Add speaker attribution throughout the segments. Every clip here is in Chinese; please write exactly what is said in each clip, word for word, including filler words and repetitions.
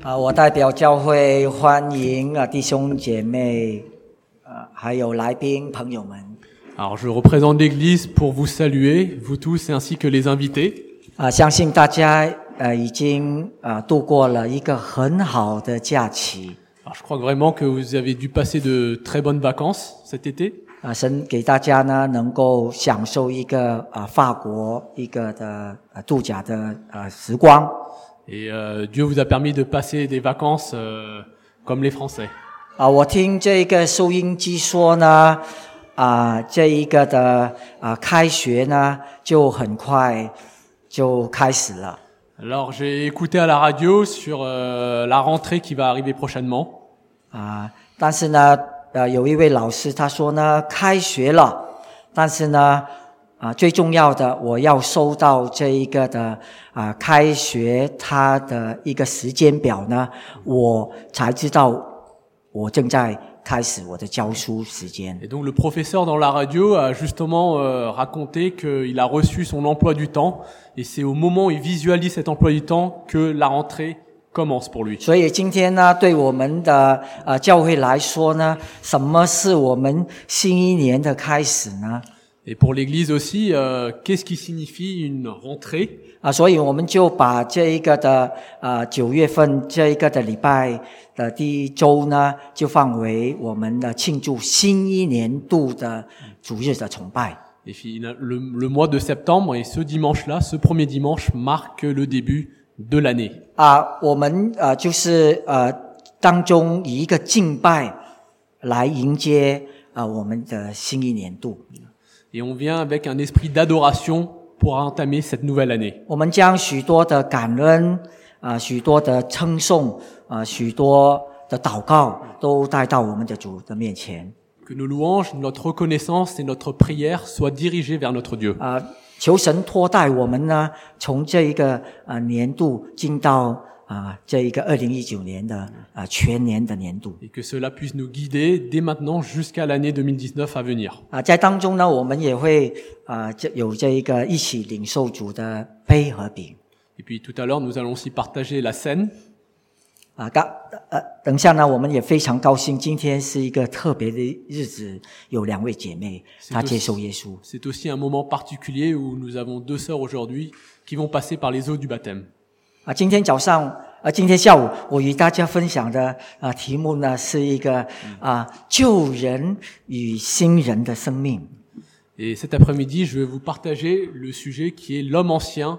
Speaker 1: 啊，我代表教会欢迎啊弟兄姐妹，啊还有来宾朋友们。
Speaker 2: Alors je représente l'Église pour vous saluer, vous tous, ainsi que les invités.
Speaker 1: 啊，相信大家呃已经啊度过了一个很好的假期。
Speaker 2: Alors je crois vraiment que vous avez dû passer de très bonnes vacances cet été.
Speaker 1: 啊，神给大家呢能够享受一个啊法国一个的呃度假的呃时光。
Speaker 2: Et euh, Dieu vous a permis de passer des vacances euh, comme les Français.
Speaker 1: 啊，我听这个收音机说呢，啊，这一个的啊开学呢就很快就开始了。
Speaker 2: Alors j'ai écouté à la radio sur euh, la rentrée qui va arriver prochainement.
Speaker 1: 啊，但是呢，呃，有一位老师他说呢，开学了，但是呢，啊，最重要的，我要收到这一个的啊，开学它的一个时间表呢，我才知道我正在开始我的教书时间。
Speaker 2: Et donc le professeur dans la radio a justement euh, raconté qu'il a reçu son emploi du temps, et c'est au moment où il visualise cet emploi du temps que la rentrée commence pour lui.
Speaker 1: 所以今天呢，对我们的呃教会来说呢，什么是我们新一年的开始呢？
Speaker 2: Et pour l'Église aussi, euh, qu'est-ce qui signifie une rentrée?
Speaker 1: 啊，所以我们就把这一个的呃九月份这一个的礼拜的第一周呢，就放为我们的庆祝新一年度的主日的崇拜。
Speaker 2: Et finalement, le, le mois de septembre et ce dimanche-là, ce premier dimanche, marque le début de l'année.
Speaker 1: 啊，我们呃就是呃当中以一个敬拜来迎接啊、呃、我们的新一年度。
Speaker 2: Et on vient avec un esprit d'adoration pour entamer cette nouvelle année.
Speaker 1: 我们将许多的感恩啊、许多的称颂啊、许多的祷告都带到我们的主的面前。
Speaker 2: Que nos louanges, notre reconnaissance et notre prière soient dirigées vers notre Dieu.
Speaker 1: 啊，求神托带我们呢，从这一个啊年度进到啊这一个二零一九年的啊全年的年度。
Speaker 2: Et que cela puisse nous guider dès maintenant jusqu'à l'année deux mille dix-neuf à venir.
Speaker 1: 啊，在当中呢，我们也会啊这有这一个一起领受主的杯和饼。
Speaker 2: Et puis tout à l'heure, nous allons aussi partager la scène.
Speaker 1: 啊，刚呃等一下呢，我们也非常高兴，今天是一个特别的日子，有两位姐妹她接受耶稣。
Speaker 2: C'est aussi un moment particulier où nous avons deux sœurs aujourd'hui qui vont passer par les eaux du baptême.
Speaker 1: 啊，今天早上，呃，今天下午，我与大家分享的啊题目呢，是一个啊旧人与新人的生命。
Speaker 2: Et cet après-midi, je vais vous partager le sujet qui est l'homme ancien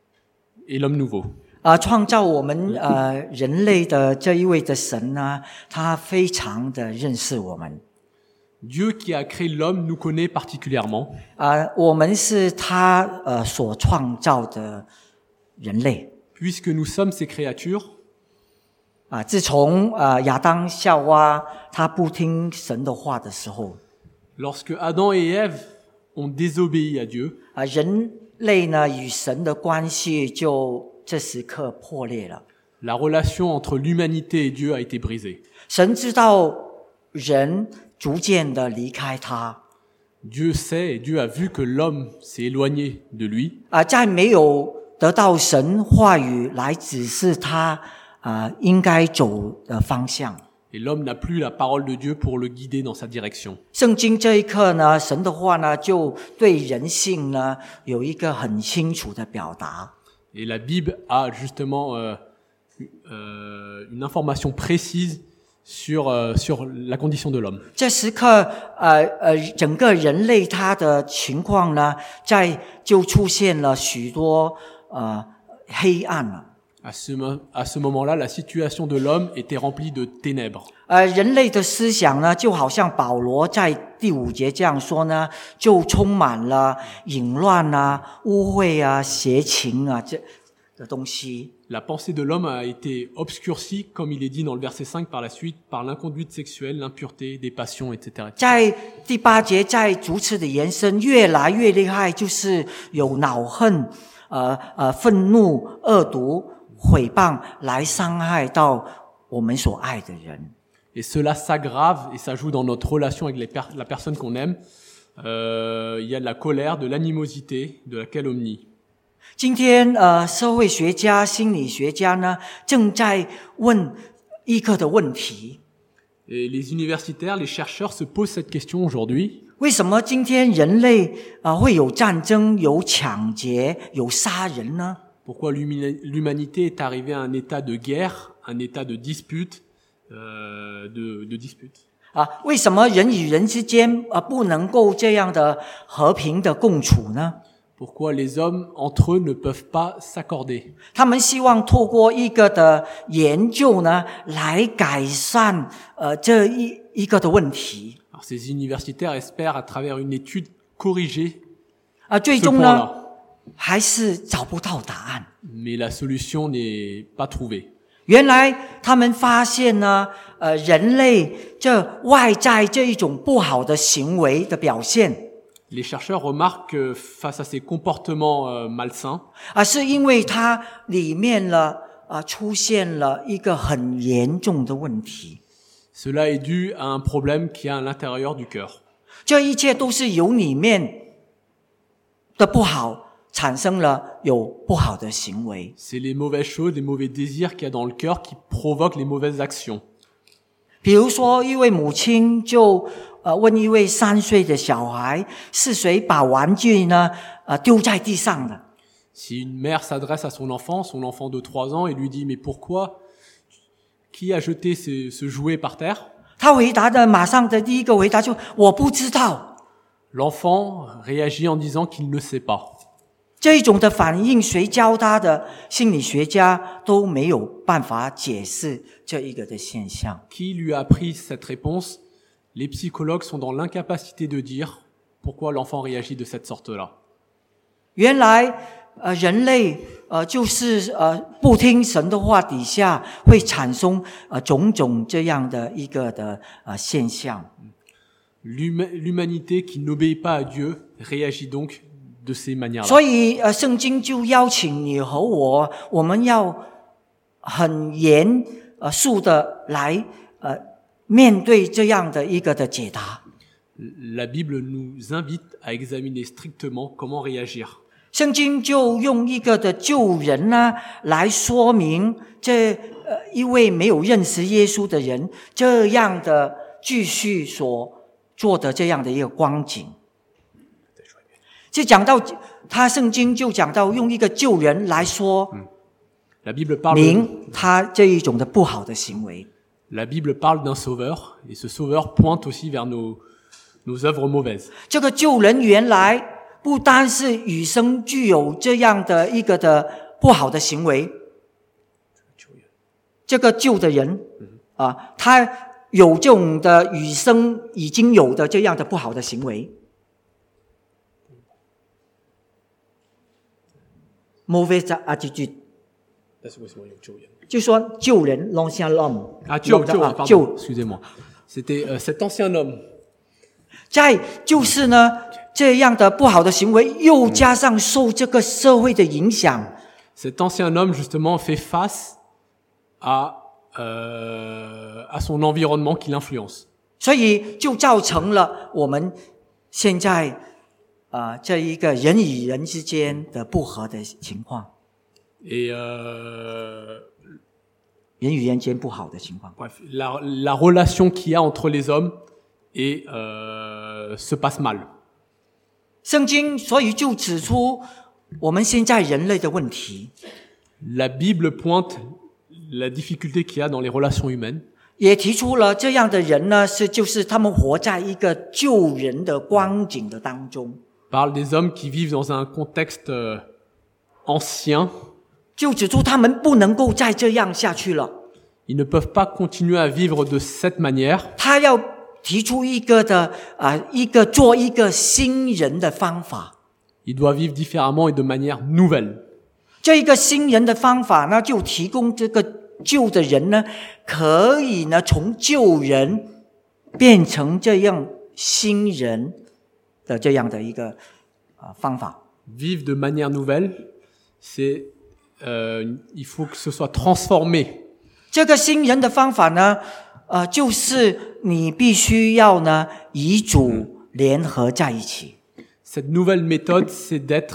Speaker 2: et l'homme nouveau.
Speaker 1: 啊，创造我们呃人类的这一位的神呢，他非常的认识我们。
Speaker 2: Dieu qui a créé l'homme nous connaît particulièrement.
Speaker 1: 啊，我们是他呃所创造的人类。
Speaker 2: Puisque nous sommes ses créatures,
Speaker 1: 啊，自从啊亚当夏娃他不听神的话的时候，
Speaker 2: lorsque Adam et Ève ont désobéi à Dieu,
Speaker 1: 啊，人类呢与神的关系就这时刻破裂了。
Speaker 2: la relation entre l'humanité et Dieu a été brisée.
Speaker 1: 神知道人逐渐的离开他，
Speaker 2: Dieu sait et Dieu a vu que l'homme s'est éloigné de lui.
Speaker 1: 啊，在没有得到神话语来指示他啊应该走的方向。
Speaker 2: Et l'homme n'a plus la parole de Dieu pour le guider dans sa direction.
Speaker 1: 圣经这一刻呢，神的话呢，就对人性呢有一个很清楚的表达。
Speaker 2: Et la Bible a justement euh, euh, une information précise sur, euh, sur la condition de l'homme.
Speaker 1: 这时刻，呃呃，整个人类他的情况呢，在就出现了许多呃黑暗了。
Speaker 2: À ce, mo- à ce moment-là, la situation de l'homme était remplie de ténèbres.
Speaker 1: 呃，人类的思想呢，就好像保罗在第五节这样说呢，就充满了淫乱啊、污秽啊、邪情啊这的东西。
Speaker 2: La pensée de l'homme a été obscurcie, comme il est dit dans le verset cinq par la suite, par l'inconduite sexuelle, l'impureté, des passions, et cetera.
Speaker 1: 在第八节，在逐次的延伸，越来越厉害，就是有恼恨、呃呃愤怒、恶毒、毁谤来伤害到我们所爱的人。
Speaker 2: Et cela s'aggrave et s'ajoute dans notre relation avec les per- la personne qu'on aime. Euh, il y a de la colère, de l'animosité, de la calomnie.
Speaker 1: 今天呃，社会学家、心理学家呢，正在问一个的问题。
Speaker 2: Et les universitaires, les chercheurs se posent cette question aujourd'hui.
Speaker 1: 为什么今天人类啊、呃、会有战争、有抢劫、有杀人呢？
Speaker 2: Pourquoi l'humanité est arrivée à un état de guerre, un état de dispute, euh, de, de dispute.
Speaker 1: 啊，为什么人与人之间啊不能够这样的和平的共处呢？
Speaker 2: Pourquoi les hommes entre eux ne peuvent pas s'accorder?
Speaker 1: 他们希望透过一个的研究呢，来改善呃这一一个的问题。
Speaker 2: Alors ces universitaires espèrent à travers une étude corriger
Speaker 1: 啊，最
Speaker 2: ce
Speaker 1: 终呢
Speaker 2: point-là.
Speaker 1: 还是找不到答案。
Speaker 2: Mais la solution n'est pas trouvée.
Speaker 1: 原来他们发现呢，呃，人类这外在这一种不好的行为的表现。
Speaker 2: Les chercheurs remarquent que face à ces comportements euh, malsains,
Speaker 1: 啊，是因为它里面了啊出现了一个很严重的问题。
Speaker 2: cela est dû à un problème qui est à l'intérieur du cœur.
Speaker 1: 这一切都是由里面的不好产生了有不好的行为。
Speaker 2: C'est les mauvaises choses, les mauvais désirs qu'il y a dans le cœur qui provoquent les mauvaises actions.
Speaker 1: 比如说，一位母亲就呃问一位三岁的小孩，是谁把玩具呢呃丢在地上的？
Speaker 2: Si une mère s'adresse à son enfant, son enfant de trois ans, et lui dit « Mais pourquoi ? Qui a jeté ce, ce jouet par terre ?»
Speaker 1: 他回答的马上的第一个回答就我不知道。
Speaker 2: L'enfant réagit en disant qu'il ne sait pas.
Speaker 1: 这一种的反应，谁教他的？心理学家都没有办法解释这一个的现象。
Speaker 2: Qui lui a appris cette réponse? Les psychologues sont dans l'incapacité de dire pourquoi l'enfant réagit de cette sorte-là.
Speaker 1: 原来，呃，人类呃就是呃不听神的话底下，会产生呃种种这样的一个的呃现象。
Speaker 2: L'humanité qui n'obéit pas à Dieu réagit donc de ces manières-là.
Speaker 1: 所以，呃，圣经就邀请你和我，我们要很严呃肃的来呃面对这样的一个的解答。
Speaker 2: La Bible nous invite à examiner strictement comment réagir.
Speaker 1: 圣经就用一个的救人呢来说明这呃一位没有认识耶稣的人这样的继续所做的这样的一个光景。就讲到他圣经就讲到用一个救人来说
Speaker 2: La Bible parle
Speaker 1: 明他这一种的不好的行为。
Speaker 2: La Bible parle d'un sauveur, et ce sauveur pointe aussi vers nos, nos œuvres mauvaises.
Speaker 1: 这个救人原来不单是与生俱有这样的一个的不好的行为，这个救的人啊，他有这种的与生已经有的这样的不好的行为。mauvaise attitude， 就说救人 l'ancien homme，
Speaker 2: 啊救救
Speaker 1: 啊
Speaker 2: pardon,
Speaker 1: 救
Speaker 2: excusez-moi. C'était euh, cet ancien homme.
Speaker 1: 在就是呢这样的不好的行为，又加上受这个社会的影响。
Speaker 2: Cet ancien homme justement fait face à euh, à son environnement qui l'influence.
Speaker 1: 所以就造成了我们现在啊、呃、这一个人与人之间的不和的情况，
Speaker 2: Et euh,
Speaker 1: 人与人间不好的情况。
Speaker 2: bref, la, la relation qu'il y a entre les hommes et euh, se passe mal.
Speaker 1: 圣经所以就指出我们现在人类的问题，
Speaker 2: La Bible pointe la difficulté qu'il y a dans les relations humaines.
Speaker 1: 也提出了这样的人呢，是就是他们活在一个救人的光景的当中，
Speaker 2: Parle des hommes qui vivent dans un contexte euh, ancien.
Speaker 1: 就指出他们不能够再这样下去了。
Speaker 2: Ils ne peuvent pas continuer à vivre de cette manière.
Speaker 1: 他要提出一个的啊、呃，一个做一个新人的方法。
Speaker 2: Ils doivent vivre différemment et de manière nouvelle.
Speaker 1: 这一个新人的方法呢，就提供这个救的人呢，可以呢从救人变成这样新人的这样的一个啊、呃、方法。
Speaker 2: Vivre de manière nouvelle, c'est euh, il faut que ce soit transformé.
Speaker 1: 这个新人的方法呢，呃，就是你必须要呢与主联合在一起。
Speaker 2: Cette nouvelle méthode, c'est d'être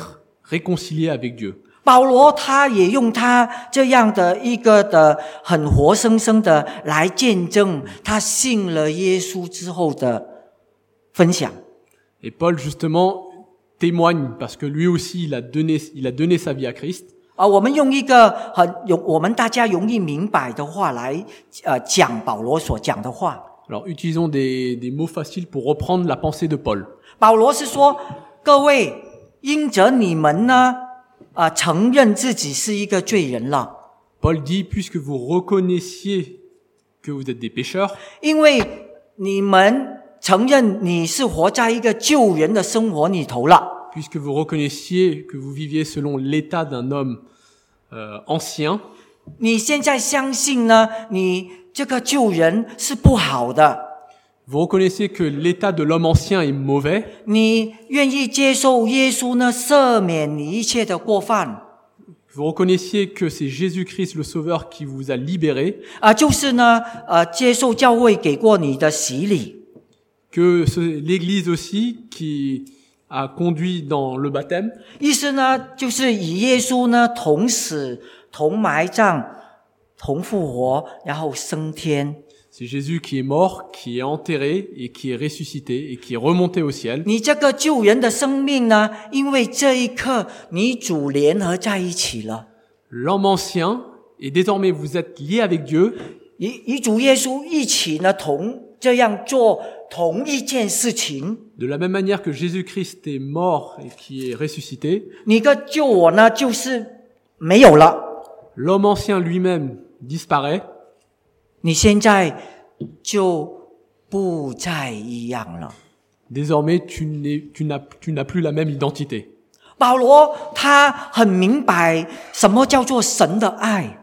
Speaker 2: réconcilié avec Dieu.
Speaker 1: 保罗他也用他这样的一个的很活生生的来见证他信了耶稣之后的分享。
Speaker 2: Et Paul, justement, témoigne parce que lui aussi, il a donné, il a donné sa vie à Christ.
Speaker 1: 啊，我们用一个很有我们大家容易明白的话来呃讲保罗所讲的话。
Speaker 2: Alors, utilisons des, des mots faciles pour reprendre la pensée de Paul.
Speaker 1: 保罗是说，各位，因着你们呢，啊、呃，承认自己是一个罪人了。
Speaker 2: Paul dit, puisque vous reconnaissiez que vous êtes des pécheurs,
Speaker 1: 因为你们承认你是活在一个救人的生活里头了。
Speaker 2: puisque vous reconnaissiez que vous viviez selon l'état d'un homme euh, ancien,
Speaker 1: 你现在相信呢，你这个救人是不好的。
Speaker 2: vous reconnaissez que l'état de l'homme ancien est mauvais,
Speaker 1: 你愿意接受耶稣呢，赦免你一切的过犯。
Speaker 2: vous reconnaissiez que c'est Jésus-Christ le Sauveur qui vous a libéré,
Speaker 1: 啊、呃，就是呢，呃，接受教会给过你的洗礼。
Speaker 2: que c'est l'Église aussi qui a conduit dans le baptême,
Speaker 1: 意思呢，就是与耶稣呢同死、同埋葬、同复活，然后升天。
Speaker 2: c'est Jésus qui est mort, qui est enterré et qui est ressuscité et qui est remonté au ciel.
Speaker 1: 你这个救人的生命呢，因为这一刻你主联合在一起了，
Speaker 2: L'homme ancien, et désormais vous êtes lié avec Dieu,
Speaker 1: 与与主耶稣一起呢，同这样做同一件事情。
Speaker 2: de la même manière que Jésus-Christ est mort et qui est ressuscité,
Speaker 1: 你个救我呢，就是没有了。
Speaker 2: l'homme ancien lui-même disparaît,
Speaker 1: 你现在就不再一样了。
Speaker 2: désormais tu n'es, tu n'as, tu n'as plus la même identité.
Speaker 1: 保罗他很明白什么叫做神的爱，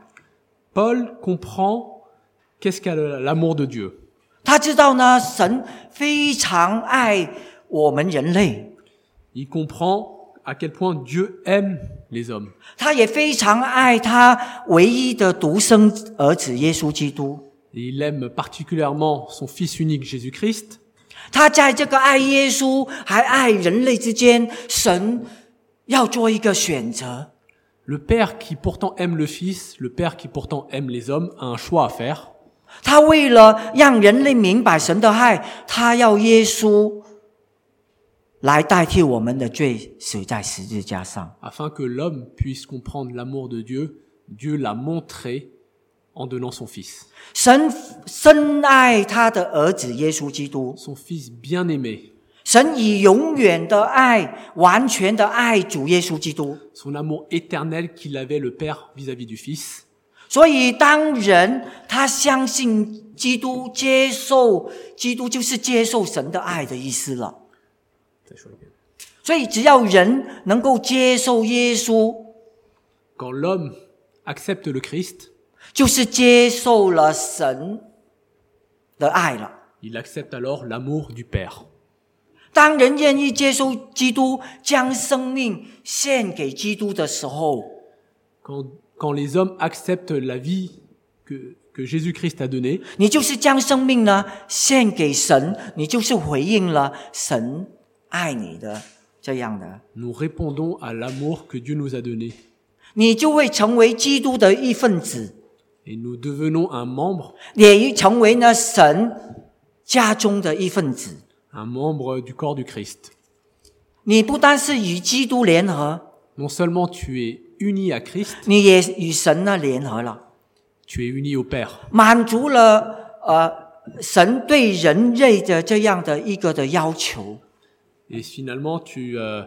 Speaker 2: Paul comprend qu'est-ce qu'est l'amour de Dieu.
Speaker 1: 他知道呢，神非常爱我们人类，
Speaker 2: Il comprend à quel point Dieu aime les hommes.
Speaker 1: 他也非常爱他唯一的独生儿子耶稣基督。
Speaker 2: Et il aime particulièrement son Fils unique Jésus-Christ.
Speaker 1: 他在这个爱耶稣还爱人类之间，神要做一个选择。
Speaker 2: Le Père qui pourtant aime le Fils, le Père qui pourtant aime les hommes, a un choix à faire.
Speaker 1: 他为了让人类明白神的爱，他要耶稣来代替我们的罪，死在十字架上。
Speaker 2: Afin que l'homme puisse comprendre l'amour de Dieu, Dieu l'a montré en donnant son Fils.
Speaker 1: 神深爱他的儿子耶稣基督，
Speaker 2: Son Fils bien-aimé.
Speaker 1: 神以永远的爱、完全的爱主耶稣基督。
Speaker 2: Son amour éternel qu'il avait le Père vis-à-vis du Fils.
Speaker 1: 所以当人他相信基督，接受基督，就是接受神的爱的意思了。所以只要人能够接受耶稣，
Speaker 2: Quand l'homme accepte le Christ,
Speaker 1: 就是接受了神的爱了。
Speaker 2: il accepte alors l'amour du Père.
Speaker 1: 当人愿意接受基督，将生命献给基督的时候，
Speaker 2: Quand, quand les hommes acceptent la vie que, que Jésus-Christ a donnée,
Speaker 1: 你就是将生命呢献给神，你就是回应了神爱你的这样的，
Speaker 2: nous répondons à l'amour que Dieu nous a donné.
Speaker 1: 你就会成为基督的一份子，
Speaker 2: Et nous devenons un membre,
Speaker 1: 也成为呢神家中的一份子。
Speaker 2: un membre du corps du Christ.
Speaker 1: 你不单是与基督联合，
Speaker 2: Non seulement tu es uni à Christ,
Speaker 1: 你也与神呢联合了，
Speaker 2: tu es uni au Père.
Speaker 1: 满足了呃神对人类的这样的一个的要求。
Speaker 2: Et finalement, tu euh,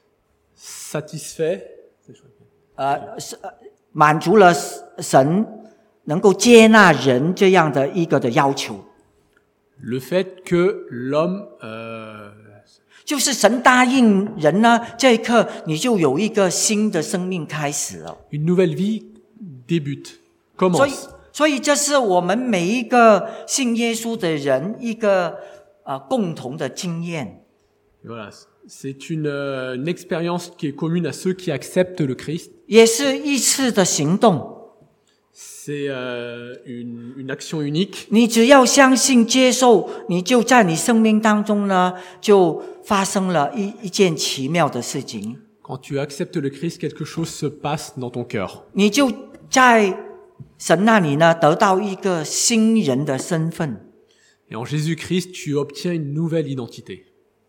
Speaker 2: satisfais
Speaker 1: 呃，是呃满足了神能够接纳人这样的一个的要求，
Speaker 2: le fait que l'homme, euh,
Speaker 1: 就是神答应人呢，这一刻你就有一个新的生命开始了。
Speaker 2: une nouvelle vie débute,
Speaker 1: 所以
Speaker 2: commence.
Speaker 1: 所以这是我们每一个信耶稣的人一个呃共同的经验。
Speaker 2: Et voilà, c'est une, euh, une expérience qui est commune à ceux qui acceptent le Christ.
Speaker 1: 也是一次的行动，
Speaker 2: C'est euh, une, une action unique.
Speaker 1: 你只要相信接受，你就在你生命当中呢，就发生了一一件奇妙的事情。
Speaker 2: Quand tu acceptes le Christ, quelque chose se passe dans ton cœur.
Speaker 1: 你就在神那里呢得到一个新人的身份。
Speaker 2: Et en Jésus-Christ, tu obtiens une nouvelle identité.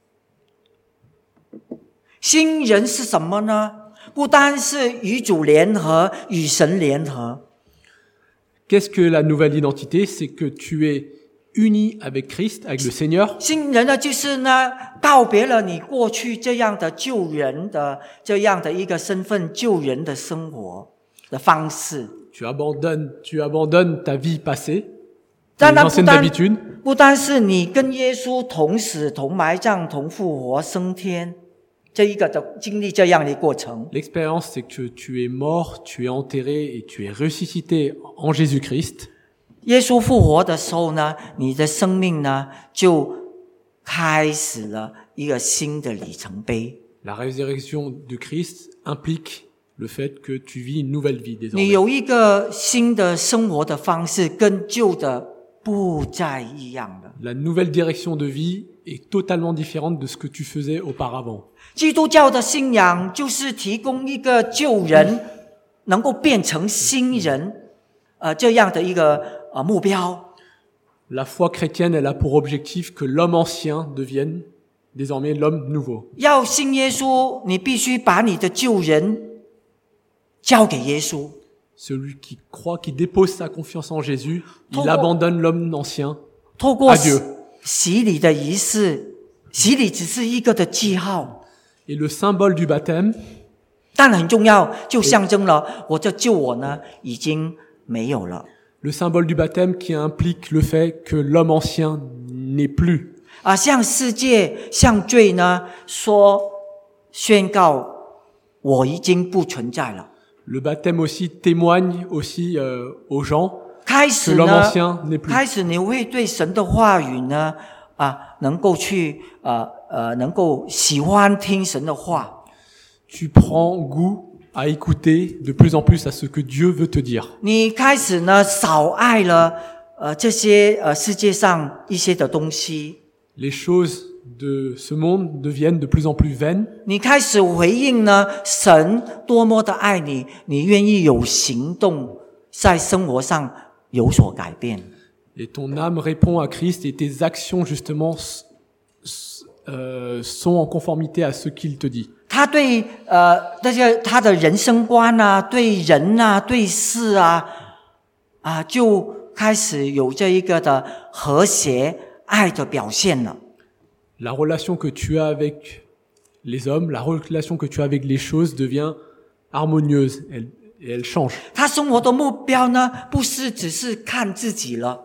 Speaker 1: 新人是什么呢？不单是与主联合，与神联合。
Speaker 2: Qu'est-ce que la nouvelle identité? C'est que tu es uni avec Christ, avec le Seigneur.
Speaker 1: 新人呢，就是呢，告别了你过去这样的救人的这样的一个身份，救人的生活的方式。
Speaker 2: Tu abandonnes, tu abandonnes ta vie passée,
Speaker 1: 当
Speaker 2: tes
Speaker 1: 然不
Speaker 2: anciennes
Speaker 1: 单
Speaker 2: habitudes.
Speaker 1: 不单是你跟耶稣同死、同埋葬、同复活、升天，这一个的经历这样的过程。
Speaker 2: L'expérience, c'est que tu es mort, tu es enterré et tu es ressuscité en Jésus-Christ.
Speaker 1: 耶稣复活的时候呢，你的生命呢就开始了一个新的里程碑。
Speaker 2: La résurrection de Christ implique le fait que tu vis une nouvelle vie
Speaker 1: 你
Speaker 2: désormais.
Speaker 1: 有一个新的生活的方式，跟旧的不再一样的。
Speaker 2: La nouvelle direction de vie est totalement différente de ce que tu faisais auparavant.
Speaker 1: 基督教的信仰就是提供一个救人能够变成新人，呃，这样的一个呃目标。
Speaker 2: La foi chrétienne, elle a pour objectif que l'homme ancien devienne désormais l'homme nouveau.
Speaker 1: 要信耶稣，你必须把你的救人交给耶稣。
Speaker 2: Celui qui croit, qui dépose sa confiance en Jésus, il
Speaker 1: Trop-
Speaker 2: abandonne l'homme ancien.
Speaker 1: 透过
Speaker 2: Adieu.
Speaker 1: 洗礼的仪式，洗礼只是一个的记号，
Speaker 2: Et le symbole du baptême,
Speaker 1: 但很重要，就象征了我这救我呢已经没有了。
Speaker 2: le symbole du baptême qui implique le fait que l'homme ancien n'est plus.
Speaker 1: 啊，向世界、向罪呢说宣告，我已经不存在了。
Speaker 2: Le baptême aussi témoigne aussi euh, aux gens
Speaker 1: 开
Speaker 2: que
Speaker 1: 始
Speaker 2: l'homme
Speaker 1: 呢，
Speaker 2: ancien n'est plus.
Speaker 1: 开始你会对神的话语呢，啊，能够去呃呃，能够喜欢听神的话。
Speaker 2: Tu prends goût à écouter de plus en plus à ce que Dieu veut te dire.
Speaker 1: 你开始呢少爱了呃这些呃世界上一些的东西。
Speaker 2: Les choses de ce monde deviennent de plus en plus vaines.
Speaker 1: 你开始回应呢，神多么的爱你，你愿意有行动，在生活上有所改变。
Speaker 2: Et ton âme répond à Christ et tes actions justement s- s- euh, sont en conformité à ce qu'il te dit.
Speaker 1: 他对呃这些他的人生观啊，对人啊，对事啊，啊，就开始有这一个的和谐爱的表现了。
Speaker 2: La relation que tu as avec les hommes, la relation que tu as avec les choses devient harmonieuse elle, et elle change.
Speaker 1: 他生活的目标呢，不是只是看自己了，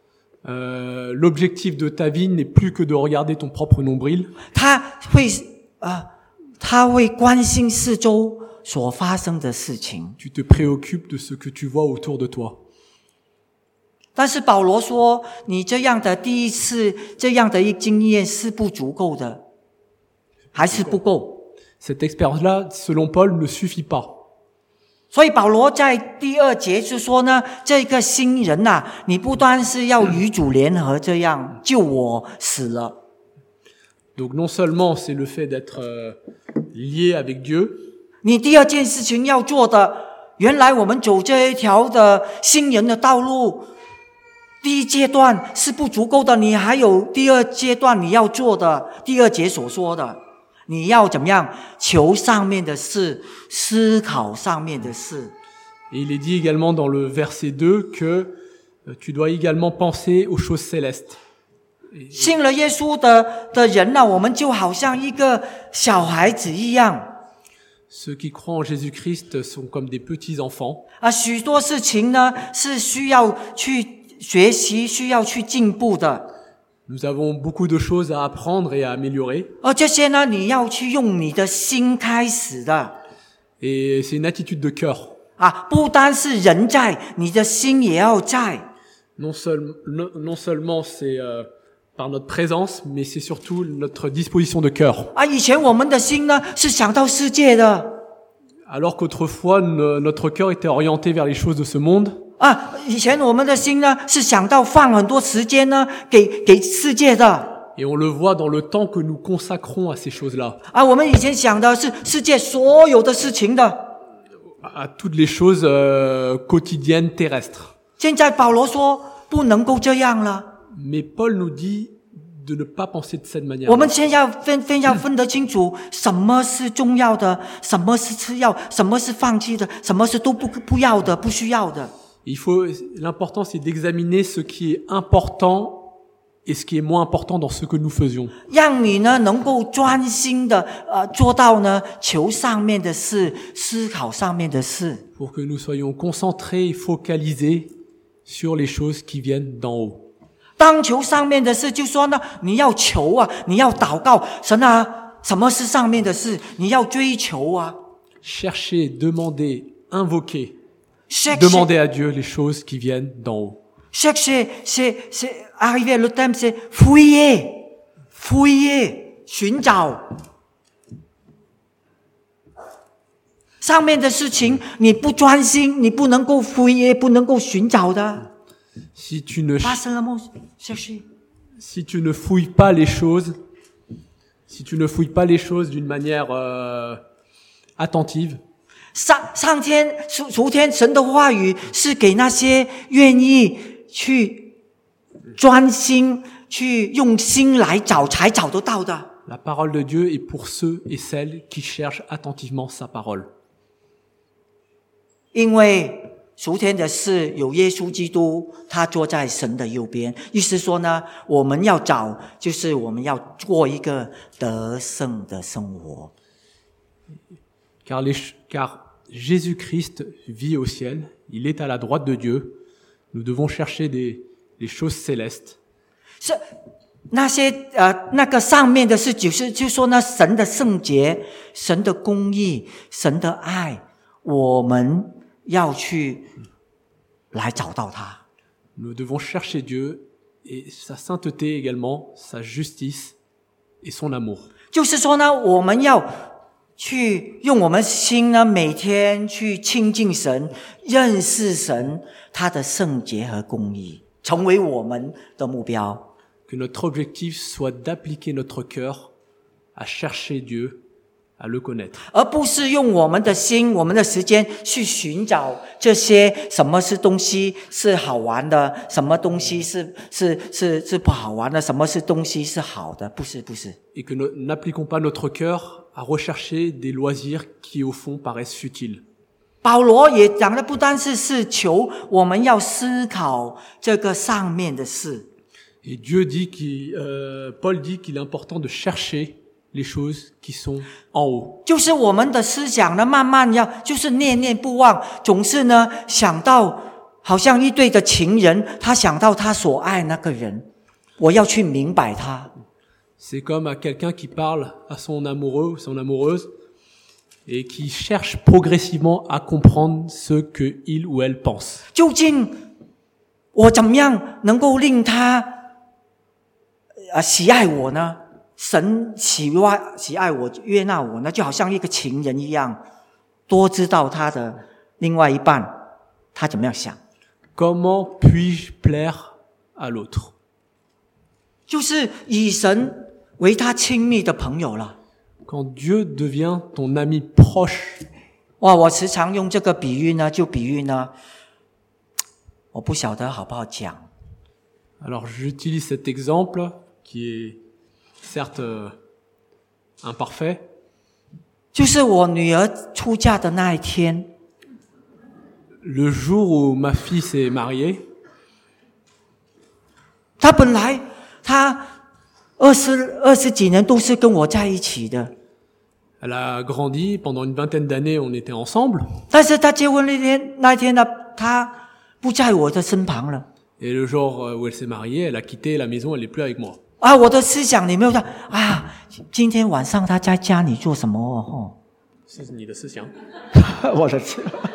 Speaker 2: Euh, l'objectif de ta vie n'est plus que de regarder ton propre nombril.
Speaker 1: 他会啊、呃，他会关心四周所发生的事情。
Speaker 2: Tu te préoccupes de ce que tu vois autour de toi.
Speaker 1: 但是保罗说，你这样的第一次这样的一经验是不足够的，还是不够。
Speaker 2: Cette expérience-là, selon Paul, ne suffit pas.
Speaker 1: 所以保罗在第二节就说呢，这个新人呐、啊，你不单是要与主联合，这样救我死了。
Speaker 2: Donc non seulement c'est le fait d'être euh, lié avec Dieu,
Speaker 1: 你第二件事情要做的，原来我们走这一条的新人的道路，第一阶段是不足够的，你还有第二阶段你要做的。第二节所说的，你要怎么样求上面的事，思考上面的事。
Speaker 2: et il est dit également dans le verset deux que euh, tu dois également penser aux choses célestes.
Speaker 1: 信了耶稣的的人呢、啊，我们就好像一个小孩子一样。
Speaker 2: Ceux qui croient en Jésus-Christ sont comme des petits enfants.
Speaker 1: 啊，许多事情呢是需要去学习，需要去进步的。
Speaker 2: Nous avons beaucoup de choses à apprendre et à améliorer.
Speaker 1: 而这些呢，你要去用你的心开始的。
Speaker 2: Et c'est une attitude de cœur.
Speaker 1: 啊，不单是人在，你的心也要在。
Speaker 2: Non, seul, non, non seulement c'est euh, par notre présence, mais c'est surtout notre disposition de cœur.
Speaker 1: 啊，以前我们的心呢是想到世界的。
Speaker 2: Alors qu'autrefois, no- notre cœur était orienté vers les choses de ce monde.
Speaker 1: 啊，以前我们的心呢是想到放很多时间呢给给世界的。
Speaker 2: Et on le voit dans le temps que nous consacrons à ces choses-là,
Speaker 1: 啊，我们以前想的是世界所有的事情的，
Speaker 2: à toutes les choses euh, quotidiennes terrestres.
Speaker 1: 现在保罗说不能够这样了。
Speaker 2: Mais Paul nous dit de ne pas penser de cette manière.
Speaker 1: 我们先要分分要分得清楚，什么是重要的，什么是次要，什么是放弃的，什么是都不不要的、不需要的。
Speaker 2: Il faut, l'important c'est d'examiner ce qui est important et ce qui est moins important dans ce que nous faisions.
Speaker 1: 让你呢能够专心的呃做到呢求上面的事，思考上面的事。
Speaker 2: Pour que nous soyons concentrés et focalisés sur les choses qui viennent d'en haut.
Speaker 1: 当求上面的事，就说呢你要求啊，你要祷告，神啊，什么是上面的事？你要追求啊。
Speaker 2: Chercher, demander, invoquer,
Speaker 1: Chercher,
Speaker 2: demander à Dieu les choses qui viennent d'en haut.
Speaker 1: chercher, c'est c'est arrivé le thème, c'est fouiller, fouiller, 寻找。上面的事情你不专心，你不能够 fouiller， 不能够寻找的。
Speaker 2: Si tu ne
Speaker 1: Passe le mot, chercher.
Speaker 2: si tu ne fouilles pas les choses, si tu ne fouilles pas les choses d'une manière euh, attentive,
Speaker 1: 上上天昨昨天神的话语是给那些愿意去专心去用心来找才找得到的。
Speaker 2: la parole de Dieu est pour ceux et celles qui cherchent attentivement sa parole.
Speaker 1: 因为昨天的事有耶稣基督，他坐在神的右边。意思说呢，我们要找，就是我们要过一个得胜的生活。
Speaker 2: Car, les, car Jésus-Christ vit au ciel, il est à la droite de Dieu. Nous devons chercher des, les choses célestes.
Speaker 1: 是那些呃那个上面的事，就是就说呢，神的圣洁、神的公义、神的爱，我们要去来找到它。
Speaker 2: Nous devons chercher Dieu et sa sainteté également, sa justice et son amour.
Speaker 1: 就是说呢，我们要去用我们心呢，每天去亲近神，认识神他的圣洁和公义，成为我们的目标。
Speaker 2: Que notre objectif soit d'appliquer notre cœur à chercher Dieu, à le connaître.
Speaker 1: 而不是用我们的心、我们的时间去寻找这些什么是东西是好玩的，什么东西是是是是不好玩的，什么是东西是好的，不是不是。
Speaker 2: Et que nous n'appliquons pas notre cœur à rechercher des loisirs qui au fond paraissent futiles.
Speaker 1: 保罗也讲的不单是是求我们要思考这个上面的事。
Speaker 2: Et Dieu dit qu'il, euh, Paul dit qu'il est important de chercher les choses qui sont en haut.
Speaker 1: 就是我们的思想呢，慢慢要就是念念不忘，总是呢想到，好像一对的情人，他想到他所爱那个人，我要去明白他。
Speaker 2: C'est comme à quelqu'un qui parle à son amoureux, son amoureuse, et qui cherche progressivement à comprendre ce que il ou elle pense.
Speaker 1: 究竟我怎么样能够令他呃喜爱我呢？神喜爱喜爱我，悦纳我呢，就好像一个情人一样，多知道他的另外一半他怎么样想。
Speaker 2: Comment puis-je plaire à l'autre?
Speaker 1: 就是以神为他亲密的朋友了。
Speaker 2: Quand Dieu devient ton ami proche,
Speaker 1: 哇，我时常用这个比喻呢，就比喻呢，我不晓得好不好讲。
Speaker 2: alors j'utilise cet exemple qui est certes euh, imparfait.
Speaker 1: 就是我女儿出嫁的那一天，
Speaker 2: Le jour où ma fille s'est mariée,
Speaker 1: 她本来她二十二十几年都是跟我在一起的，
Speaker 2: elle a grandi, pendant une vingtaine d'années on était ensemble,
Speaker 1: 但是她结婚那天那一天呢，她不在我的身旁了。
Speaker 2: et le jour où elle s'est mariée, elle a quitté la maison, elle n'est plus avec moi.
Speaker 1: 啊，我的思想里面有说啊，今天晚上她在家里做什么哦？
Speaker 2: C'est ni de ce sien.
Speaker 1: 我的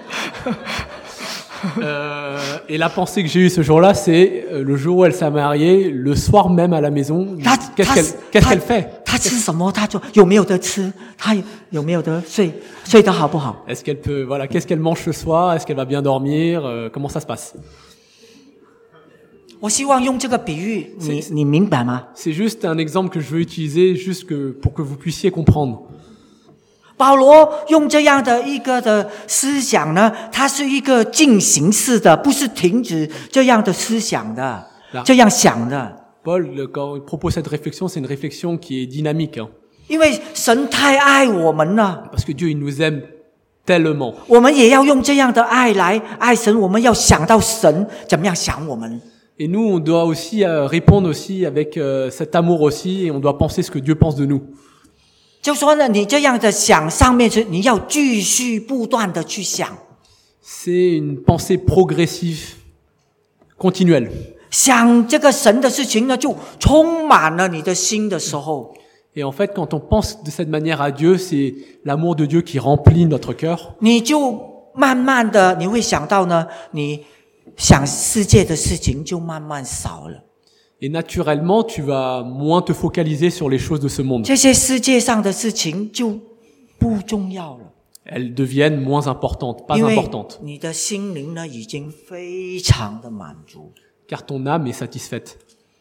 Speaker 2: Euh, et la pensée que j'ai eue ce jour-là, c'est euh, le jour où elle s'est mariée, le soir même à la maison,
Speaker 1: 她
Speaker 2: qu'est-ce
Speaker 1: 她
Speaker 2: qu'elle, qu'est-ce qu'elle fait?
Speaker 1: 她吃什么？她就有没有得吃？她有没有得睡？睡得好不好？
Speaker 2: Est-ce qu'elle peut, voilà, qu'est-ce qu'elle mange ce soir? Est-ce qu'elle va bien dormir? Euh, comment ça se passe?
Speaker 1: 我希望用这个比喻，你
Speaker 2: 是
Speaker 1: 你明白吗？
Speaker 2: C'est juste un exemple que je veux utiliser juste que, pour que vous puissiez comprendre.
Speaker 1: 保罗用这样的一个的思想呢，它是一个进行式的，不是停止这样的思想的，这样想的。
Speaker 2: Paul, quand il propose cette réflexion, c'est une réflexion qui est dynamique. Hein,
Speaker 1: 因为神太爱我们了，
Speaker 2: parce que Dieu, il nous aime tellement.
Speaker 1: 我们也要用这样的爱来爱神。我们要想到神怎么样想我们。
Speaker 2: Et nous, on doit aussi euh, répondre aussi avec euh, cet amour aussi, et on doit penser ce que Dieu pense de nous.
Speaker 1: 就说呢，你这样的想，上面是你要继续不断的去想，
Speaker 2: C'est une pensée progressive, continuelle.
Speaker 1: 想这个神的事情呢，就充满了你的心的时候，
Speaker 2: Et en fait, quand on pense de cette manière à Dieu, c'est l'amour de Dieu qui remplit notre cœur.
Speaker 1: 你就慢慢的你会想到呢，你想世界的事情就慢慢少了。
Speaker 2: Et naturellement, tu vas moins te focaliser sur les choses de ce monde.
Speaker 1: 这些世界上的事情就不重要了，
Speaker 2: Elles deviennent moins importantes, pas
Speaker 1: 因为
Speaker 2: importantes,
Speaker 1: 你的心灵呢已经非常的满足。
Speaker 2: car ton âme est satisfaite.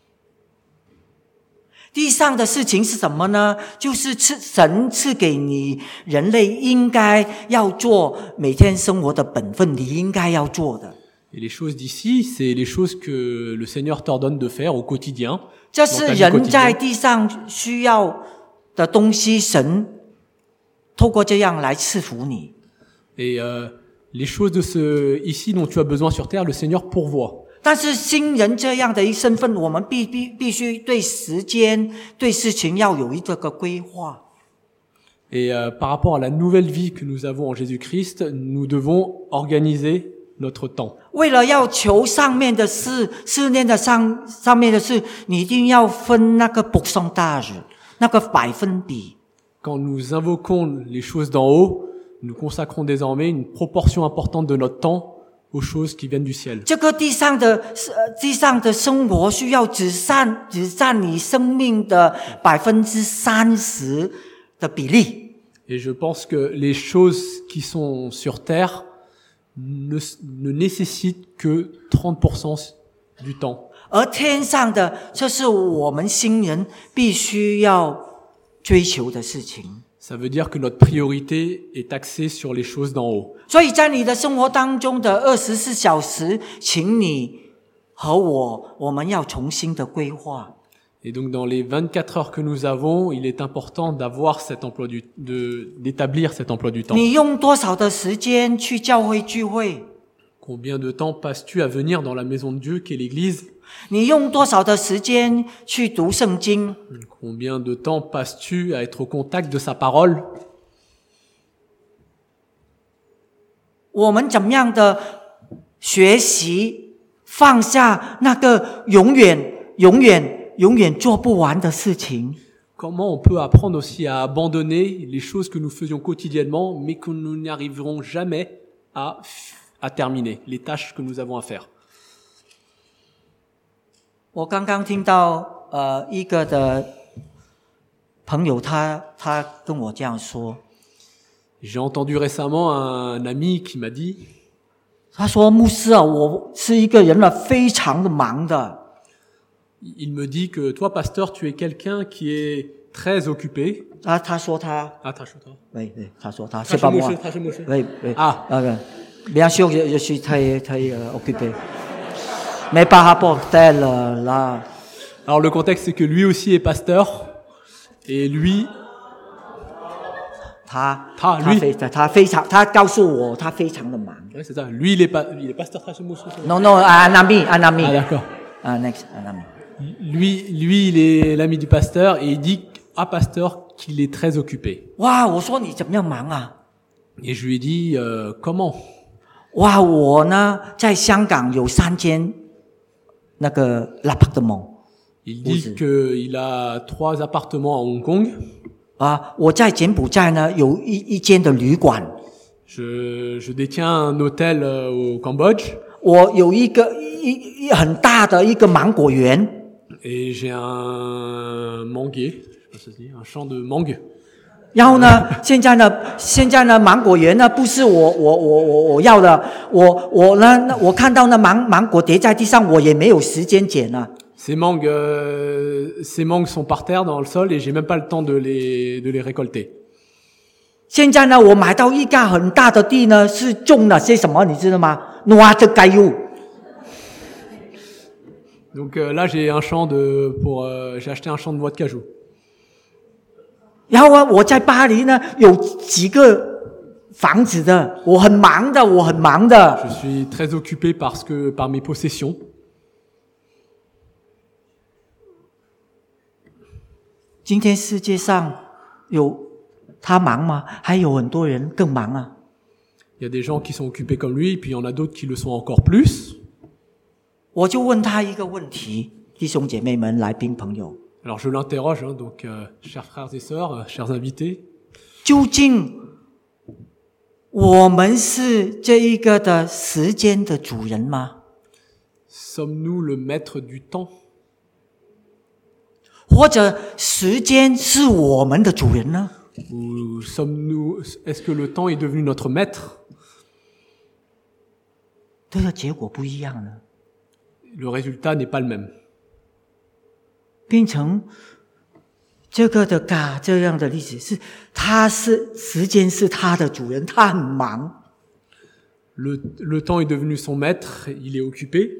Speaker 1: 地上的事情是什么呢？就是赐神赐给你人类应该要做每天生活的本分，你应该要做的。
Speaker 2: Et les choses d'ici, c'est les choses que le Seigneur t'ordonne de faire au quotidien.
Speaker 1: 这是人在地上需要的东西，神透过这样来赐福你。
Speaker 2: Et euh, les choses de ce ici dont tu as besoin sur terre, le Seigneur pourvoit.
Speaker 1: 但是新人这样的一身份，我们必必必须对时间、对事情要有一个个规划。
Speaker 2: Et euh, par rapport à la nouvelle vie que nous avons en Jésus-Christ, nous devons organiser notre temps.
Speaker 1: 为了要求上面的事，思念的上上面的事，你一定要分那个 pourcentage， 那个百分比。
Speaker 2: Quand nous invoquons les choses d'en haut, nous consacrons désormais une proportion importante de notre temps aux choses qui viennent du ciel.
Speaker 1: 这个地上的呃地上的生活需要只占只占你生命的百分之三十的比例。
Speaker 2: Et je pense que les choses qui sont sur terre ne, ne nécessitent que trente pour cent du temps.
Speaker 1: 而天上的，这是我们新人必须要追求的事情。
Speaker 2: Ça veut dire que notre priorité est axée sur les choses d'en haut.
Speaker 1: 所以在你的生活当中的二十四小时，请你和我，我们要重新的规划。
Speaker 2: Et donc dans les vingt-quatre heures que nous avons, il est important d'avoir cet emploi du, de, d'établir cet emploi du temps.
Speaker 1: 你用多少的时间去教会聚会？
Speaker 2: Combien de temps passes-tu à venir dans la maison de Dieu qu'est l'église?
Speaker 1: 你用多少的时间去读圣经？
Speaker 2: Combien de temps passes-tu à être au contact de sa parole?
Speaker 1: 我们怎么样的学习放下那个永远、永远、永远做不完的事情？
Speaker 2: Comment on peut apprendre aussi à abandonner les choses que nous faisions quotidiennement, mais que nous n'arriverons jamais à, à terminer, les tâches que nous avons à faire.
Speaker 1: 我刚刚听到呃一个的朋友他他跟我这样说，
Speaker 2: J'ai entendu récemment un ami qui m'a dit,
Speaker 1: 他说牧师啊，我是一个人了，非常的忙的。
Speaker 2: il me dit que toi, pasteur, tu es quelqu'un qui est très occupé.
Speaker 1: 他他说他，
Speaker 2: Ah, t'as chaud, toi.
Speaker 1: 喂喂，他说他
Speaker 2: T'as
Speaker 1: 是吧？
Speaker 2: chaud,
Speaker 1: 我
Speaker 2: monsieur, t'as chaud, monsieur.
Speaker 1: 喂喂
Speaker 2: Ah.
Speaker 1: 那个bien sûr je je suis très très euh, occupé mais par rapport tel euh, là
Speaker 2: Alors le contexte, c'est que lui aussi est pasteur. Et lui,
Speaker 1: 他
Speaker 2: 他
Speaker 1: 他
Speaker 2: lui
Speaker 1: 非他非常他告诉我他非常的忙。
Speaker 2: ouais, c'est ça, lui, il est, pas, il est pasteur très monsieur.
Speaker 1: Non non un ami un ami.
Speaker 2: Ah, d'accord.
Speaker 1: Un ex un ami.
Speaker 2: Lui, lui, il est l'ami du pasteur et il dit à pasteur qu'il est très occupé.
Speaker 1: 哇，我说你怎么样忙啊？
Speaker 2: Et je lui ai dit, euh, comment?
Speaker 1: 哇，我呢在香港有三间那个 l'appartement。
Speaker 2: Il dit qu'il a trois appartements à Hong Kong.
Speaker 1: 啊，我在柬埔寨呢有一一间的旅馆。
Speaker 2: Je, je détiens un hôtel euh, au Cambodge.
Speaker 1: 我有一个一一很大的一个芒果园。
Speaker 2: Et j'ai un manguier, je sais pas si ça se dit, un champ de mangue.
Speaker 1: 然后呢，现在呢，现在呢，芒果园呢不是我我我我我要的，我我呢，我看到那芒芒果跌在地上，我也没有时间捡啊。
Speaker 2: Ces mangues, euh, ces mangues sont par terre dans le sol et j'ai même pas le temps de les de les récolter.
Speaker 1: 现在呢，我买到一个很大的地呢，是种了些什么，你知道吗？noix de caillou。
Speaker 2: Donc euh, là, j'ai un champ de pour euh, j'ai acheté un champ de noix de cajou.
Speaker 1: 然后啊，我在巴黎呢有几个房子的，我很忙的，我很忙的。
Speaker 2: Je suis très occupé parce que par mes possessions.
Speaker 1: 今天世界上有他忙吗？还有很多人更忙啊。
Speaker 2: Il y a des gens qui sont occupés comme lui, puis il y en a d'autres qui le sont encore plus.
Speaker 1: 我就问他一个问题，弟兄姐妹们、来宾朋友，
Speaker 2: Alors je l'interroge, hein, donc euh, chers frères et sœurs, euh, chers invités.
Speaker 1: 究竟我们是这一个的时间的主人吗？
Speaker 2: Sommes-nous le maître du temps?
Speaker 1: 或者时间是我们的主人呢？
Speaker 2: Ou sommes-nous, est-ce que le temps est devenu notre maître?
Speaker 1: 这个结果不一样呢，
Speaker 2: Le résultat n'est pas le même.
Speaker 1: 变成这个的嘎这样的例子是，他是时间是他的主人，他很忙。
Speaker 2: Le, le temps est devenu son maître, il est occupé.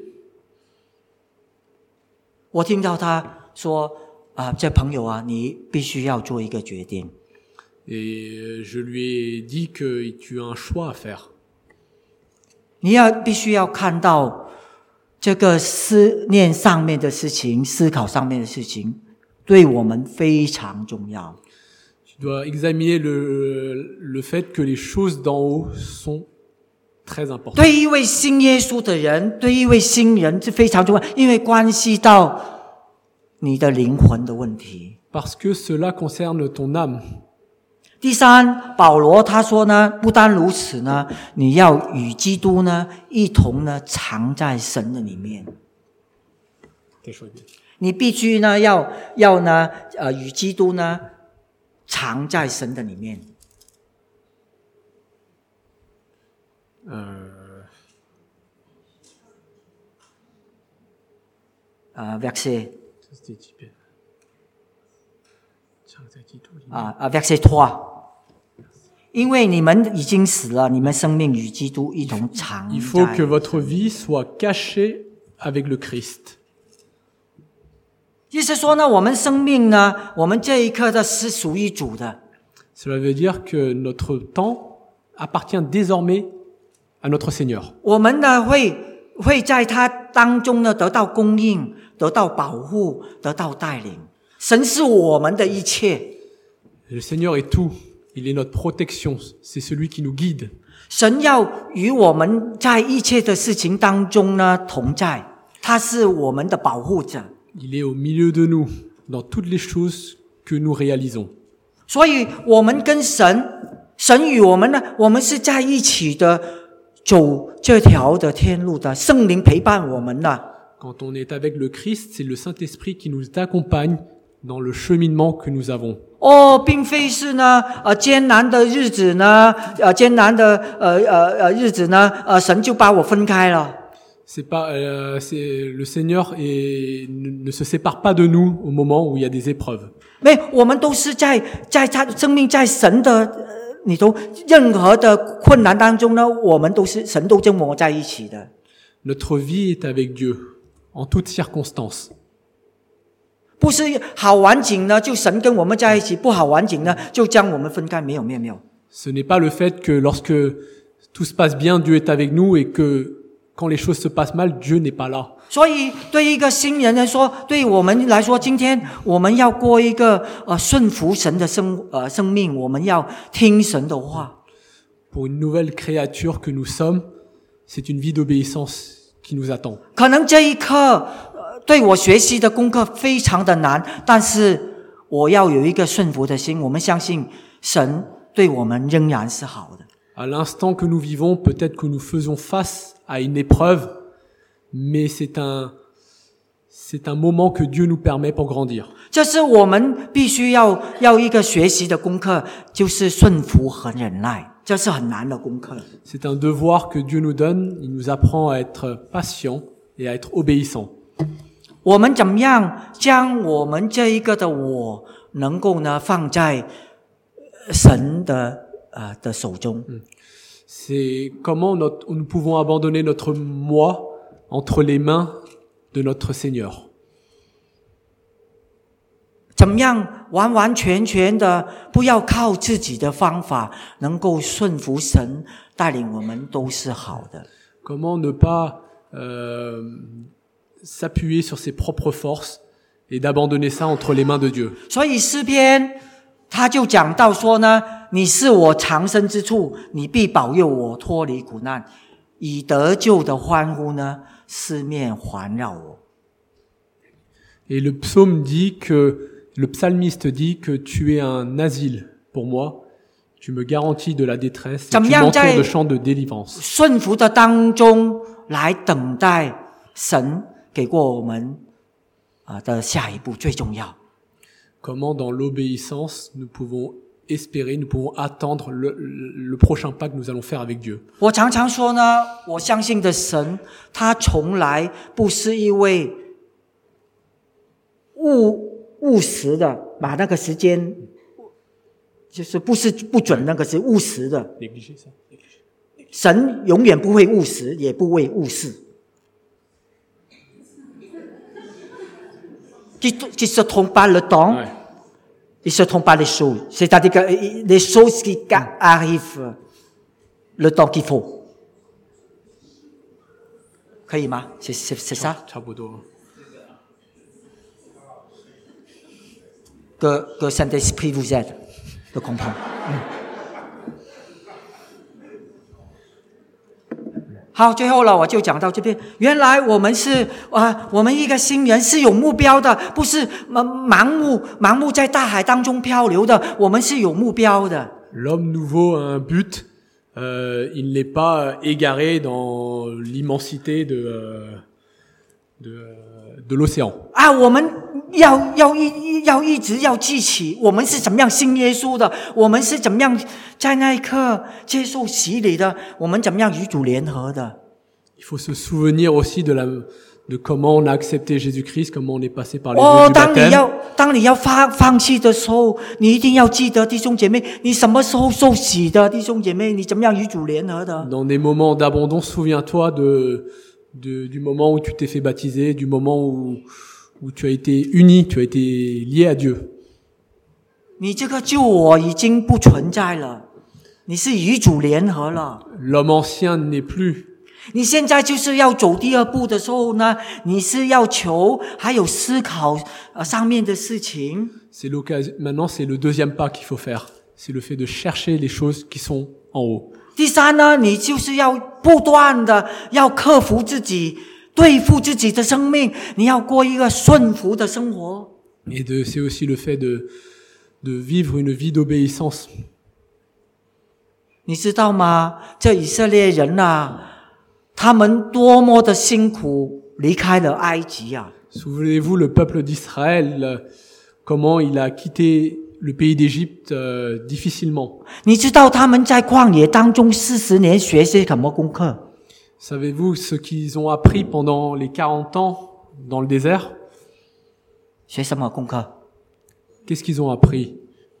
Speaker 1: 我听到他说啊，这朋友啊，你必须要做一个决定。
Speaker 2: Et je lui ai dit que tu as un choix à faire.
Speaker 1: 你要必须要看到这个思念上面的事情，思考上面的事情，对我们非常重要。
Speaker 2: Tu dois examiner le, le fait que les choses d'en haut sont très importantes.
Speaker 1: 对一位信耶稣的人，对一位新人是非常重要，因为关系到你的灵魂的问题。
Speaker 2: Parce que cela concerne ton âme.
Speaker 1: 第三，保罗他说呢，不单如此呢，你要与基督呢一同呢藏在神的里面。你必须呢要要呢呃与基督呢藏在神的里面。
Speaker 2: Euh,
Speaker 1: 啊 verset
Speaker 2: c'était typé. Tiens, t'as dit tout.
Speaker 1: 啊啊 verset trois。因为你们已经死了，你们生命与基督一同藏在。
Speaker 2: Il faut que votre vie soit cachée avec le Christ.
Speaker 1: 意思说呢，我们生命呢，我们这一刻的是属于主的。
Speaker 2: Cela veut dire que notre temps appartient désormais à notre Seigneur.
Speaker 1: 我们呢会会在他当中呢得到供应，得到保护，得到带领。神是我们的一切。
Speaker 2: Le Seigneur est tout. Il est notre protection. C'est celui qui nous guide.
Speaker 1: 神要与我们在一切的事情当中呢同在，他是我们的保护者。
Speaker 2: Il est au milieu de nous, dans toutes les choses que nous réalisons.
Speaker 1: 所以我们跟神，神与我们呢，我们是在一起的，走这条的天路的，圣灵陪伴我们的。
Speaker 2: Quand on est avec le Christ, c'est le Saint-Esprit qui nous accompagne dans le cheminement que nous avons.
Speaker 1: 哦，并非是呢，呃，艰难的日子呢，呃，艰难的呃呃呃日子呢，呃，神就把我分开了。
Speaker 2: C'est pas, euh, c'est le Seigneur et ne, ne se sépare pas de nous au moment où il y a des épreuves.
Speaker 1: 没，我们都是在在他生命在神的呃里头，任何的困难当中呢，我们都是神都跟我在一起的。
Speaker 2: Notre vie est avec Dieu en toutes circonstances.
Speaker 1: 不是好晚景呢，就神跟我们在一起；不好晚景呢，就将我们分开。没有，没有，没有。
Speaker 2: Ce n'est pas le fait que lorsque tout se passe bien, Dieu est avec nous et que quand les choses se passent mal, Dieu n'est pas là.
Speaker 1: 所以，对一个新人来说，对我们来说，今天我们要过一个呃顺服神的生呃生命，我们要听神的话。
Speaker 2: Pour une nouvelle créature que nous sommes, c'est une vie d'obéissance qui nous attend.
Speaker 1: 可能这一刻，呃，对我学习的功课非常的难，但是我要有一个顺服的心。我们相信神对我们仍然是好的。
Speaker 2: À l'instant que nous vivons, peut-être que nous faisons face à une épreuve, mais c'est un, C'est un moment que Dieu nous permet pour grandir.
Speaker 1: 这是我们必须要要一个学习的功课，就是顺服和忍耐，这是很难的功课。
Speaker 2: C'est un devoir que Dieu nous donne. Il nous apprend à être patient et à être obéissant.
Speaker 1: 我们怎么样将我们这一个的我能够呢放在神的呃的手中？
Speaker 2: C'est comment notre, nous pouvons abandonner notre moi entre les mains de notre Seigneur.
Speaker 1: 怎么样完完全全的不要靠自己的方法，能够顺服神带领我们都是好的。
Speaker 2: Comment ne pas euh, s'appuyer sur ses propres forces et d'abandonner ça entre les mains de Dieu.
Speaker 1: 所以诗篇他就讲到说呢，你是我藏身之处，你必保佑我脱离苦难，以得救的欢呼呢四面环绕我。
Speaker 2: Et le psaume dit que, le psalmiste dit que tu es un asile pour moi, tu me garantis de la détresse, et tu m'entoures de chants de délivrance.
Speaker 1: 顺服的当中来等待神给过我们啊的下一步最重要。
Speaker 2: Comment dans l'obéissance nous pouvons espérer, nous pouvons attendre le, le, le prochain pas que nous allons faire avec Dieu.
Speaker 1: 我常常说呢，我相信的神，他从来不是一位务务实的，把那个时间就是不是不准那个是务实的。神永远不会务实，也不会误事。Qui, qui se trompe pas le temps, ouais. Il se trompe pas les choses. C'est-à-dire que les choses qui arrivent le temps qu'il faut. 可以吗？c'est c'est c'est ça?
Speaker 2: 差不多。
Speaker 1: Que que Saint-Esprit vous aide de comprendre. 好，最后了，我就讲到这边。原来我们是啊，我们一个新人是有目标的，不是盲目盲目在大海当中漂流的。我们是有目标的。
Speaker 2: L'homme nouveau a un but. Euh, il n'est pas égaré dans l'immensité de euh, de de l'océan.
Speaker 1: 啊，我们要要一要一直要记起，我们是怎么样信耶稣的，我们是怎么样在那一刻接受洗礼的，我们怎么样与主联合的。
Speaker 2: Il faut se souvenir aussi de la de comment on a accepté Jésus-Christ, comment on est passé par les eaux
Speaker 1: 哦，
Speaker 2: du
Speaker 1: 当你
Speaker 2: baptême.
Speaker 1: 要当你要放放弃的时候，你一定要记得弟兄姐妹，你什么时候受洗的，弟兄姐妹，你怎么样与主联合的。
Speaker 2: Dans des moments d'abandon, souviens-toi de, de du moment où tu t'es fait baptiser, du moment où où tu as été uni, tu as été lié à Dieu.
Speaker 1: 你这个旧我已经不存在了，你是与主联合了。
Speaker 2: L'homme ancien n'est plus.
Speaker 1: 你现在就是要走第二步的时候呢，你是要求还有思考呃上面的事情。
Speaker 2: C'est l'occasion. Maintenant, c'est le deuxième pas qu'il faut faire. C'est le fait de chercher les choses qui sont en haut.
Speaker 1: 第三呢，你就是要不断的要克服自己，对付自己的生命，你要过一个顺服的生活。
Speaker 2: Et de, c'est aussi le fait de de vivre une vie d'obéissance.
Speaker 1: 你知道吗？这以色列人啊，他们多么的辛苦离开了埃及啊！
Speaker 2: Souvenez-vous le peuple d'Israël, comment il a quitté le pays d'Égypte euh, difficilement.
Speaker 1: 你知道他们在旷野当中四十年学些什么功课？
Speaker 2: Savez-vous ce qu'ils ont appris pendant les quarante ans dans le désert?
Speaker 1: 学什么功课？
Speaker 2: Qu'est-ce qu'ils ont appris?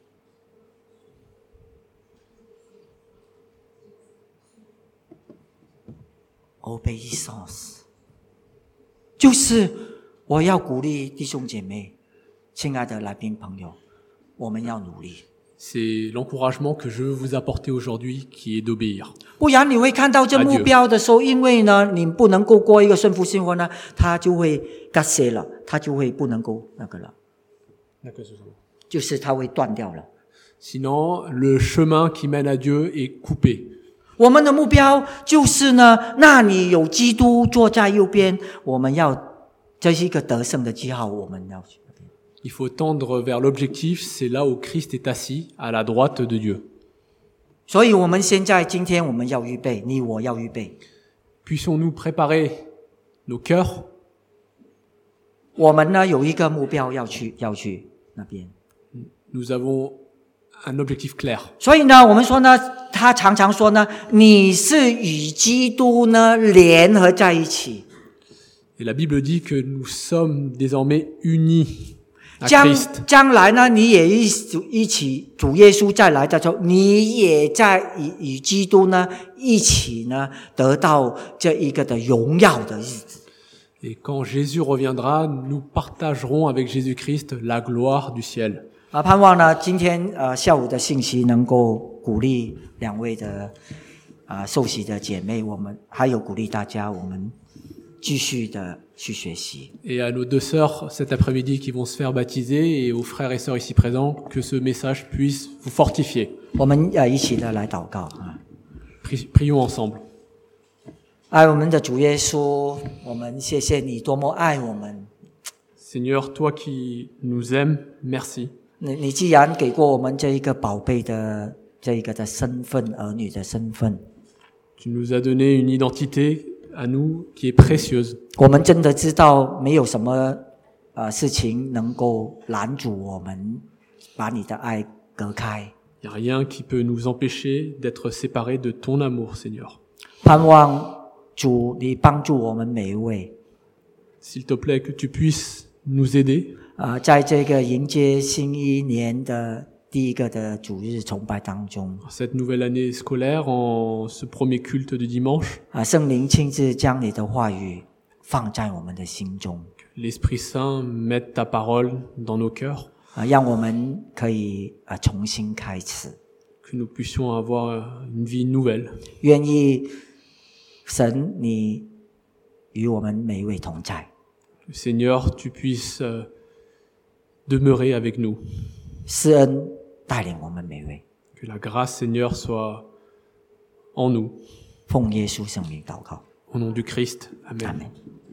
Speaker 1: Obéissance， 就是我要鼓励弟兄姐妹，亲爱的来宾朋友，我们要努力。
Speaker 2: C'est l'encouragement que je veux vous apporter aujourd'hui, qui est d'obéir.
Speaker 1: 不然你会看到这目标的时候，因为呢，你不能够过一个顺服生活呢，他就会割舍了，他就会不能够那个了，就是他会断掉了。
Speaker 2: Sinon, le chemin qui mène à Dieu est coupé.
Speaker 1: 我们的目标就是呢，那你有基督坐在右边，我们要这是一个得胜的记号，我们要去。
Speaker 2: Il faut tendre vers l'objectif, c'est là où Christ est assis, à la droite de Dieu.
Speaker 1: 所以我们现在今天我们要预备，你我要预备。
Speaker 2: Puissions-nous préparer nos cœurs?
Speaker 1: 我们呢有一个目标要去要去那边。
Speaker 2: Nous avons un objectif clair.
Speaker 1: 所以呢，我们说呢，他常常说呢，你是与基督呢联合在一起。
Speaker 2: Et la Bible dit que nous sommes désormais unis à
Speaker 1: 将
Speaker 2: Christ.
Speaker 1: 将来呢，你也一一起，主耶稣再来的时候，你也在与与基督呢一起呢，得到这一个的荣耀的日子。
Speaker 2: Et quand Jésus reviendra, nous partagerons avec Jésus-Christ la gloire du ciel.
Speaker 1: 啊，盼望呢，今天呃下午的信息能够鼓励两位的啊受洗的姐妹，我们还有鼓励大家，我们继续的去学习。
Speaker 2: Et à nos deux sœurs cet après-midi qui vont se faire baptiser et aux frères et sœurs ici présents, que ce message puisse vous fortifier.
Speaker 1: 我们呃一起的来祷告啊。
Speaker 2: Prions ensemble.
Speaker 1: 爱我们的主耶稣，我们谢谢你多么爱我们。
Speaker 2: Seigneur, toi qui nous aimes, merci.
Speaker 1: 你你既然给过我们这一个宝贝的这一个的身份，儿女的身份，
Speaker 2: Tu nous as donné une identité à nous qui est précieuse.
Speaker 1: 我们真的知道没有什么呃事情能够拦阻我们把你的爱隔开。
Speaker 2: Il n'y a rien qui peut nous empêcher d'être séparés de ton amour, Seigneur.
Speaker 1: 盼望主你帮助我们每一位。
Speaker 2: S'il te plaît, que tu puisses nous aider.
Speaker 1: 啊、呃，在这个迎接新一年的第一个的主日崇拜当中，
Speaker 2: Cette nouvelle année scolaire, en ce premier culte du dimanche,
Speaker 1: 啊，圣灵亲自将你的话语放在我们的心中，
Speaker 2: l'Esprit Saint mette ta parole dans nos cœurs,
Speaker 1: 啊，让我们可以啊重新开始，
Speaker 2: que nous puissions avoir une vie nouvelle.
Speaker 1: 愿意神你与我们每一位同在，
Speaker 2: Seigneur, tu puisses euh, demeurer avec nous.
Speaker 1: 施恩带领我们每一位，
Speaker 2: Que la grâce, Seigneur, soit en nous.
Speaker 1: 奉耶稣圣名祷告，
Speaker 2: Au nom du Christ. Amen.
Speaker 1: 阿门。